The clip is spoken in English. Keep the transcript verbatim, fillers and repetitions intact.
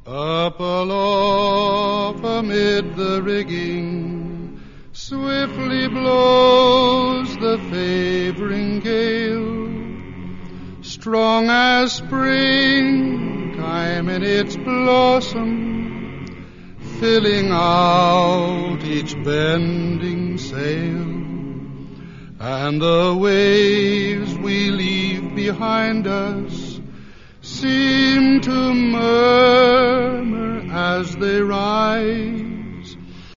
Up aloft amid the rigging, swiftly blows the favoring gale, strong as springtime in its blossom, filling out each bending sail. And the waves we leave behind us seem to murmur as they rise,